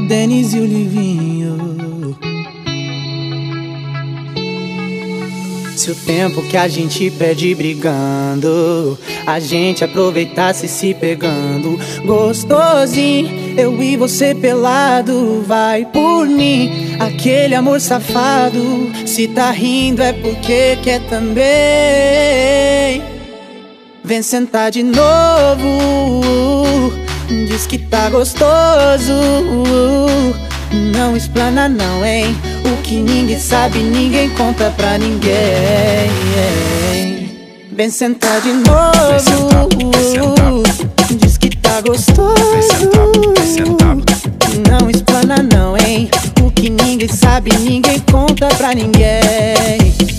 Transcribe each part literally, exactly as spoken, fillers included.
Denis e o Livinho. Se o tempo que a gente perde brigando, a gente aproveitasse se pegando, gostosinho, eu e você pelado, vai por mim, aquele amor safado. Se tá rindo é porque quer também. Vem sentar de novo, diz que tá gostoso, não explana não, hein? O que ninguém sabe, ninguém conta pra ninguém. Vem sentar de novo, diz que tá gostoso, não explana não, hein? O que ninguém sabe, ninguém conta pra ninguém.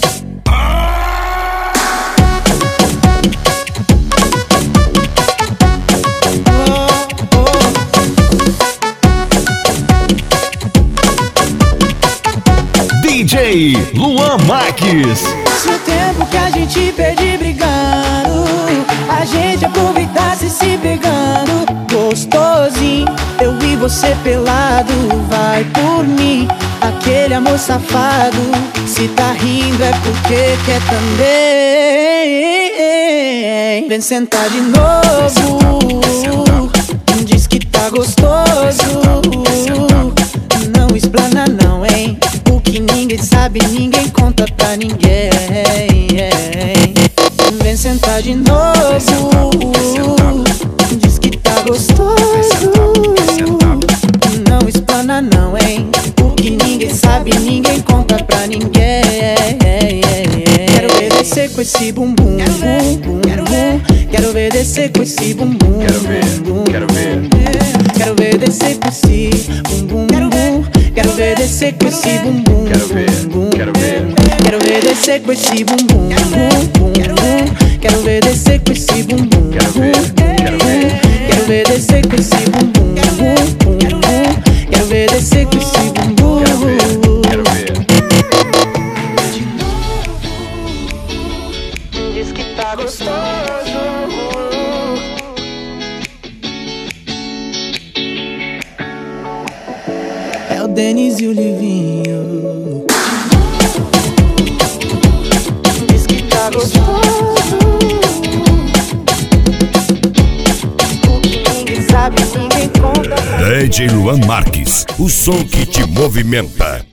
D J Luan Marques. Se o tempo que a gente perde brigando, a gente aproveitasse se pegando, gostosinho, eu e você pelado, vai por mim, aquele amor safado. Se tá rindo é porque quer também. Vem sentar de novo, diz que tá gostoso, não explana não, hein? Que ninguém sabe, ninguém conta pra ninguém. Vem sentar de novo, diz que tá gostoso, não explana não, hein? O que ninguém sabe, ninguém conta pra ninguém. Quero ver descer com esse bumbum, bum, bum, bum. Quero ver descer com esse bumbum, Quero ver, bum, quero ver. Quero ver descer com esse bumbum, bumbum. Quero ver descer com esse bumbum, Quero ver, quero ver. Quero ver descer com esse bumbum, bum, bum. Quero ver descer com esse bumbum, Quero ver, quero ver. Quero ver descer com esse bumbum, bum, bum. Quero ver descer com esse bumbum. Quero ver. Diz que tá gostoso. É o Denis e o Livinho. Diz que tá gostoso, o que ninguém sabe, ninguém conta. D J Luan Marques, o som que te movimenta.